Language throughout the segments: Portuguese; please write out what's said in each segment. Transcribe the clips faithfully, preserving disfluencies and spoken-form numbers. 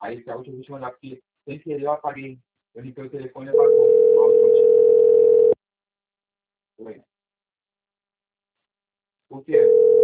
Aí esse áudio eu vou te mandar, porque sem querer eu apaguei. Eu limpei o telefone e apagou o áudio contigo. Oi. Por quê?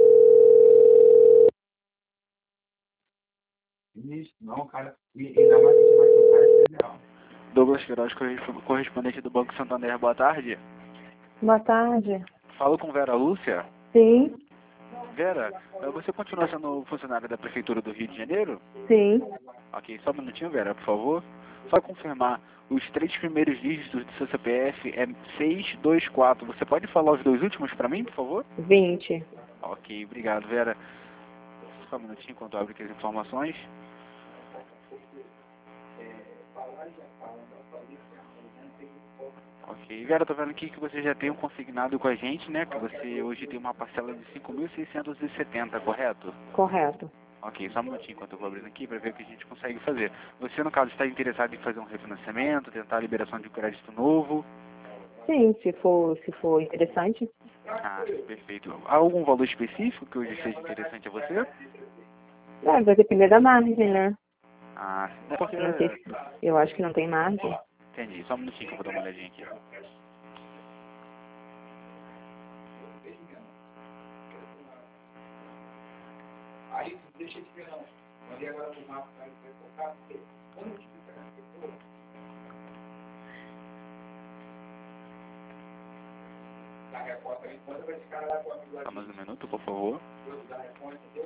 Isso, não, cara. E ainda mais que você vai tocar esse federal. Douglas Queiroz, correspondente do Banco Santander, boa tarde. Boa tarde. Falo com Vera Lúcia. Sim, Vera, você continua sendo funcionária da Prefeitura do Rio de Janeiro? sim. Ok, só um minutinho, Vera, por favor. Só confirmar, os três primeiros dígitos do seu C P F é seis dois quatro. Você pode falar os dois últimos para mim, por favor? vinte. Ok, obrigado, Vera. Só um minutinho enquanto eu abro aqui as informações. Ok, Vera, tô vendo aqui que você já tem um consignado com a gente, né? Que você hoje tem uma parcela de cinco mil seiscentos e setenta, correto? Correto. Ok, só um minutinho enquanto eu vou abrindo aqui para ver o que a gente consegue fazer. Você, no caso, está interessado em fazer um refinanciamento, tentar a liberação de um crédito novo? Sim, se for, se for interessante. Ah, perfeito. Há algum valor específico que hoje seja interessante a você? É, vai depender da margem, né? Ah, é porque... Eu, não sei se, eu acho que não tem margem. Entendi, só um minutinho que eu vou dar uma olhadinha aqui. Aí, deixa eu te ver, não. Mandei agora pro Marcos para ele tocar, porque quando eu te ficar na pessoa, da resposta aí, manda pra esse cara lá com a amigo lá Só mais um minuto, por favor. de da resposta, entendeu?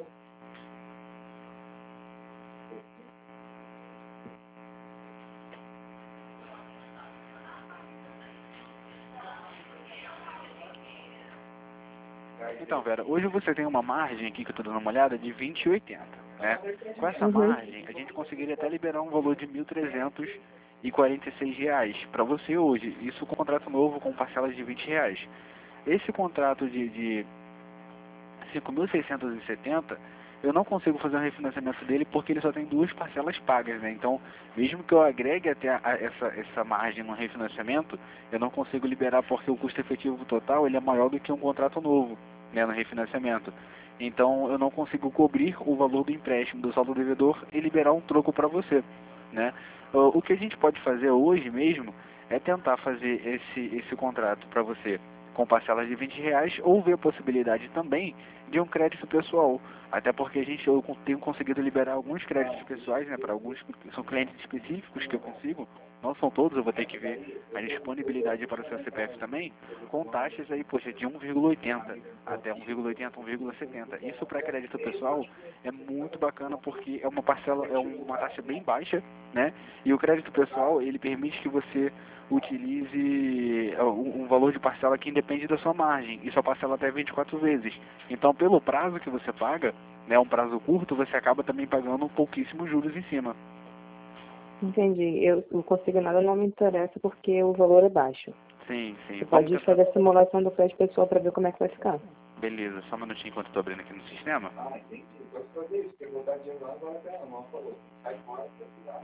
Então, Vera, hoje você tem uma margem aqui que eu estou dando uma olhada de vinte e oitenta, né? Com essa Uhum. margem, a gente conseguiria até liberar um valor de mil trezentos e quarenta e seis reais para você hoje. Isso com contrato novo com parcelas de vinte reais. Esse contrato de, de cinco mil seiscentos e setenta, eu não consigo fazer um refinanciamento dele porque ele só tem duas parcelas pagas, né? Então, mesmo que eu agregue até a, a, essa, essa margem no refinanciamento, eu não consigo liberar porque o custo efetivo total ele é maior do que um contrato novo, né, no refinanciamento. Então, eu não consigo cobrir o valor do empréstimo do saldo devedor e liberar um troco para você, né? O que a gente pode fazer hoje mesmo é tentar fazer esse, esse contrato para você com parcelas de vinte reais ou ver a possibilidade também de um crédito pessoal. Até porque a gente, eu tenho conseguido liberar alguns créditos pessoais, né, para alguns, são clientes específicos que eu consigo, não são todos, eu vou ter que ver a disponibilidade para o seu C P F também, com taxas aí, poxa, de um vírgula oitenta até um vírgula oitenta, um vírgula setenta. Isso para crédito pessoal é muito bacana porque é uma parcela, é uma taxa bem baixa, né? E o crédito pessoal, ele permite que você utilize um, um valor de parcela que independe da sua margem, e sua parcela até vinte e quatro vezes. Então, pelo prazo que você paga, né, um prazo curto, você acaba também pagando pouquíssimos juros em cima. Entendi. Eu não consigo nada, não me interessa porque o valor é baixo. Sim, sim. Você Vamos pode tentar... fazer a simulação do crédito pessoal para ver como é que vai ficar. Beleza, só um minutinho enquanto eu estou abrindo aqui no sistema. Ah, entendi. Pode fazer isso, porque botar dinheiro lá agora pela mão, falou. Sai fora, vai tirar.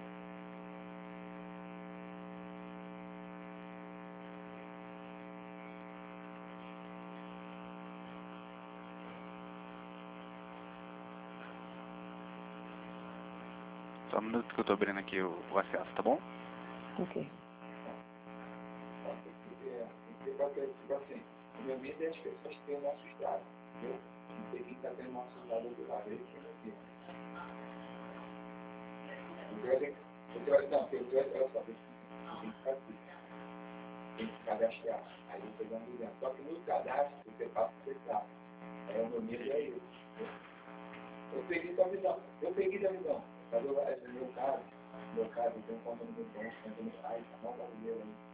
Só um minuto que eu estou abrindo aqui o, o acesso, tá bom? Ok. Tipo assim, o meu medo é as pessoas terem o nosso estado, entendeu? Não sei quem está tendo o nosso estado do outro lado, ele que não tem. Então, eu não, eu olha só, tem que fazer, tem que cadastrar, aí eu estou dando exemplo. Só que no cadastro, você passa o seu estado. Aí o meu medo é isso. Eu peguei da visão, eu peguei da visão. Mas eu, no meu caso, no meu caso, eu tenho conta no meu banco, conta no site, não brasileiro ainda.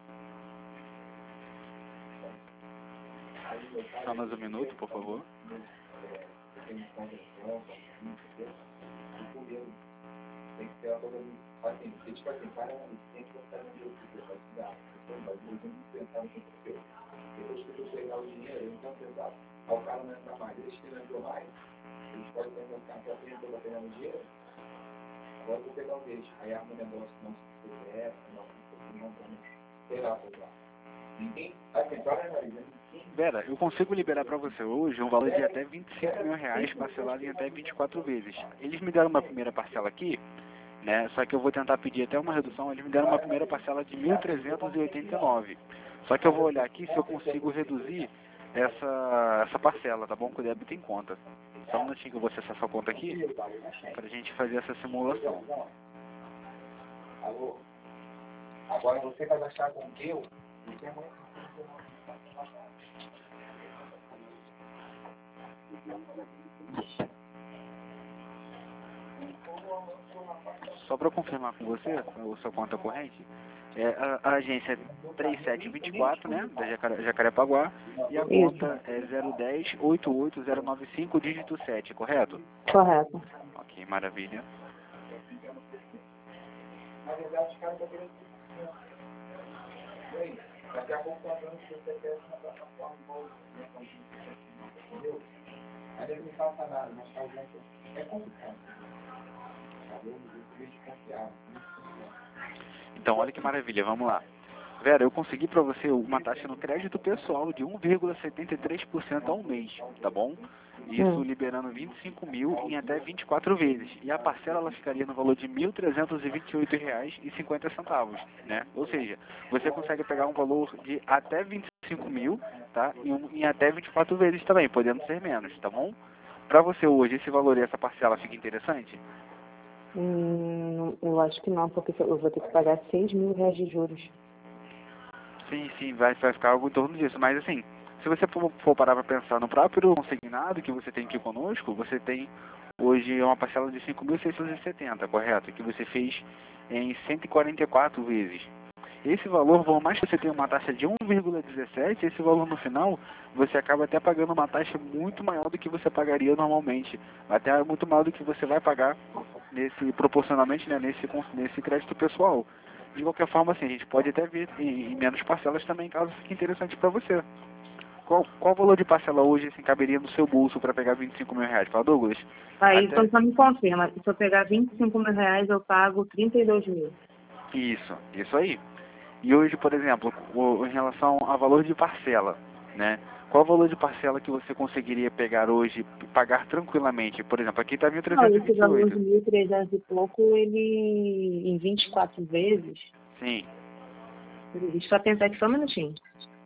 Só mais um minuto, por favor. Tem conta no banco, entendeu? E por mesmo, tem que ter a toda assim, porque tipo assim, para um tem que botar no jogo que vai te dar. Mas eu tenho que pensar no que aconteceu. Depois que eu pegar o dinheiro, eu então pensar, ao cara não entrar mais, eles que não entrou mais, eles podem pensar que a frente toda pegando dinheiro, agora eu vou pegar o deles. Aí arruma um negócio que não se puder, não se não também, sei lá, sei lá. Ninguém, assim, para analisar, ninguém. Vera, eu consigo liberar para você hoje um valor de até vinte e cinco mil reais parcelado em até vinte e quatro vezes. Eles me deram uma primeira parcela aqui né? Só que eu vou tentar pedir até uma redução, eles me deram uma primeira parcela de mil trezentos e oitenta e nove. Só que eu vou olhar aqui se eu consigo reduzir essa, essa parcela, tá bom? Que o débito em conta. Só um minutinho que eu vou acessar sua conta aqui, pra gente fazer essa simulação. Alô? Agora você vai baixar com o eu? Só para confirmar com você, a sua conta corrente, é a, a agência é três sete dois quatro, né, da Jacare, Jacarepaguá, e a Isso. conta é zero um zero oito oito zero nove cinco, dígito sete, correto? Correto. Ok, maravilha. Na verdade, o cara está querendo. Oi, daqui a pouco tá falando que você quer uma plataforma boa, né? Entendeu? Aí ele não passa nada, mas tá usando. É complicado. Eu deixo confiar. Então, olha que maravilha, vamos lá. Vera, eu consegui para você uma taxa no crédito pessoal de um vírgula setenta e três por cento ao mês, tá bom? Isso Hum. liberando vinte e cinco mil em até vinte e quatro vezes. E a parcela ela ficaria no valor de mil trezentos e vinte e oito reais e cinquenta centavos, né? Ou seja, você consegue pegar um valor de até vinte e cinco mil, tá? Em, um, em até vinte e quatro vezes também, podendo ser menos, tá bom? Para você hoje, esse valor e essa parcela fica interessante? Hum, eu acho que não, porque eu vou ter que pagar seis mil reais de juros. Sim, sim, vai, vai ficar algo em torno disso. Mas assim, se você for, for parar para pensar no próprio consignado que você tem aqui conosco, você tem hoje uma parcela de cinco mil seiscentos e setenta, correto? Que você fez em cento e quarenta e quatro vezes. Esse valor, por mais que você tenha uma taxa de um vírgula dezessete, esse valor no final, você acaba até pagando uma taxa muito maior do que você pagaria normalmente. Até muito maior do que você vai pagar nesse, proporcionalmente, né, nesse, nesse crédito pessoal. De qualquer forma, assim, a gente pode até ver em, em menos parcelas também, caso fique interessante para você. Qual, qual valor de parcela hoje assim, caberia no seu bolso para pegar vinte e cinco mil reais? Fala, Douglas. Aí, Até... então só me confirma, se eu pegar vinte e cinco mil reais, eu pago trinta e dois mil. Isso, isso aí. E hoje, por exemplo, o, em relação a valor de parcela, né? Qual o valor de parcela que você conseguiria pegar hoje, pagar tranquilamente? Por exemplo, aqui está mil Não, trezentos e esse vinte e valor de oito. mil e trezentos e pouco, ele, em vinte e quatro vezes, Sim. deixa eu só pensar aqui só um minutinho.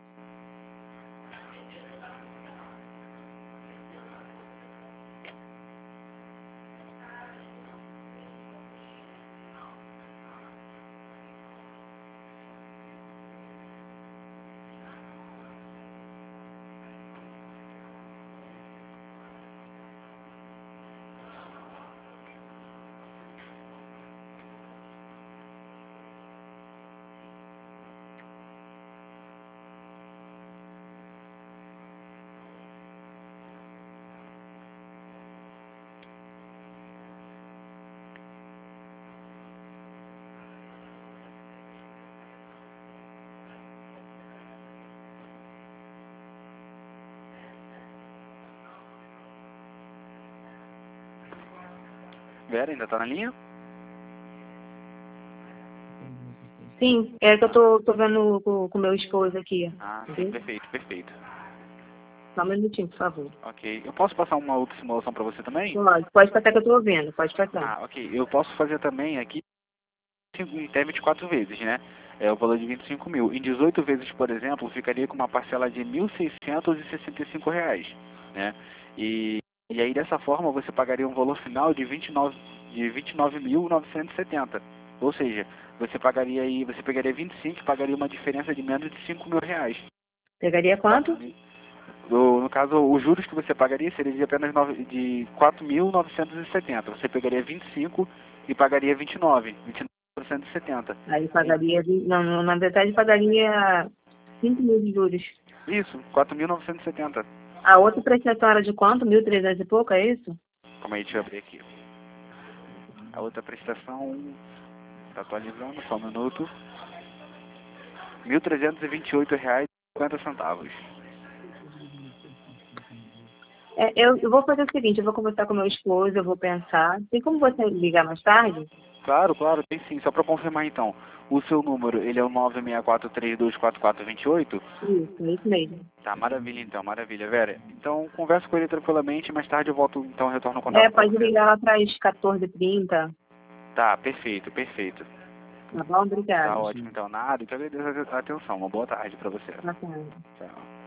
Vera, ainda está na linha? Sim, é que eu tô, tô vendo com o meu esposo aqui. Ah, sim, Entendeu? perfeito, perfeito. Só um minutinho, por favor. Ok. Eu posso passar uma outra simulação para você também? Pode, pode passar que eu tô ouvindo, pode passar. Ah, ok. Eu posso fazer também aqui em até vinte e quatro vezes, né? É o valor de vinte e cinco mil. Em dezoito vezes, por exemplo, ficaria com uma parcela de mil seiscentos e sessenta e cinco reais, né? E, e aí, dessa forma, você pagaria um valor final de vinte e nove de vinte e nove mil novecentos e setenta. Ou seja, você pagaria aí, você pegaria vinte e cinco e pagaria uma diferença de menos de cinco mil reais. Pegaria quanto? No, no caso, os juros que você pagaria seria de apenas nove, de quatro mil novecentos e setenta. Você pegaria vinte e cinco e pagaria vinte e nove, vinte e nove mil novecentos e setenta. Aí pagaria, não, não, na verdade pagaria cinco mil de juros. Isso, quatro mil novecentos e setenta. A outra prestação era de quanto? Mil e trezentos e pouco, é isso? Calma aí, deixa eu abrir aqui. A outra prestação, está atualizando, só um minuto. mil trezentos e vinte e oito reais e cinquenta centavos. É, eu, eu vou fazer o seguinte, eu vou conversar com meu esposo, eu vou pensar. Tem como você ligar mais tarde? Claro, claro, tem sim. Só para confirmar então. O seu número, ele é o nove seis quatro três dois quatro quatro dois oito? Isso, é isso mesmo. Tá, maravilha então, maravilha, Vera. Então, converso com ele tranquilamente, mais tarde eu volto, então, retorno o É, contato para pode você. ligar lá para as quatorze e trinta. Tá, perfeito, perfeito. Tá bom? Obrigada. Tá ótimo, então. Nada, então agradeço a atenção. Uma boa tarde para você. Boa tarde. Tchau.